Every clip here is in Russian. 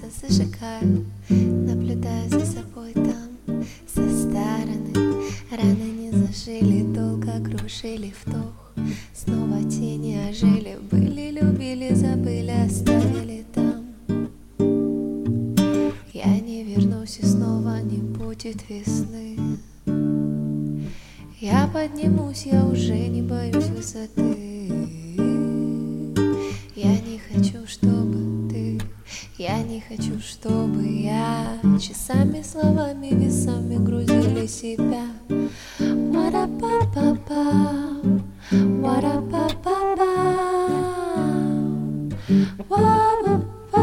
просто зажигаю, наблюдаю за собой там со стороны. Раны не зажили, долго крушили вдох. Снова тени ожили, были, любили, забыли, оставили там. Я не вернусь и снова не будет весны. Я поднимусь, я уже не боюсь высоты. Я не хочу, чтобы ты, я не хочу, чтобы я часами, словами, весами грузили себя. Вара-па-па-па, вара-па-па-па, ва-ва-па,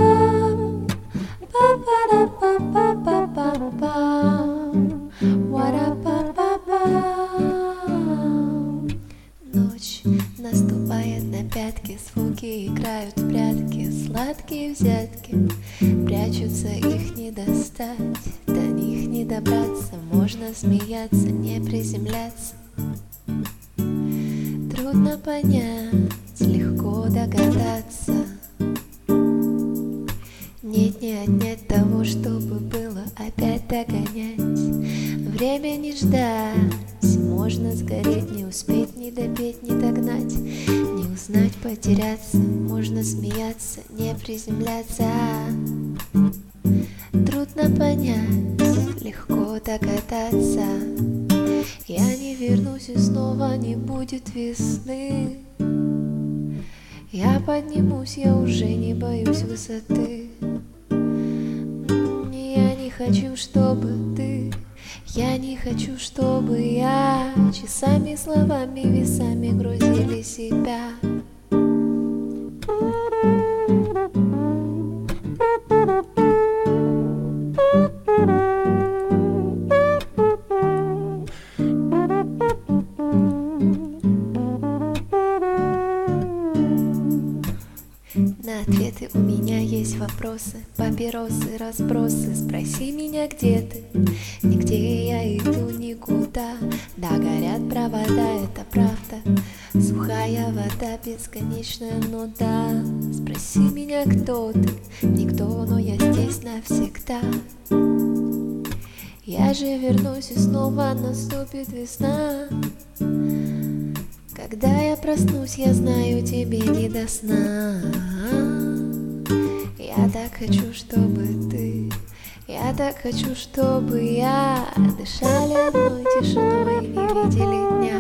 па-па-ра-па-па-па-па-па, вара-па-па-па. Ночь наступает на пятки, звуки играют в прятки, сладкие взятки прячутся, их не достать, до них не добраться. Можно смеяться, не приземляться. Трудно понять, легко догадаться. Нет, не отнять того, чтобы было, опять догонять. Время не ждать, можно сгореть, не успеть, не допеть, не догнать, не узнать, потеряться. Можно смеяться, не приземляться. Трудно понять, легко догадаться. Я не вернусь и снова не будет весны. Я поднимусь, я уже не боюсь высоты. Я не хочу, чтобы ты, я не хочу, чтобы я часами, словами, весами грузили себя. На ответы у меня есть вопросы, папиросы, разбросы. Спроси меня, где ты? Нигде я иду никуда. Да, горят провода, это правда. Сухая вода, бесконечная нуда. Спроси меня, кто ты? Никто, но я здесь навсегда. Я же вернусь и снова наступит весна. Когда я проснусь, я знаю, тебе не до сна. Я так хочу, чтобы ты, я так хочу, чтобы я дышали одной тишиной и не видели дня.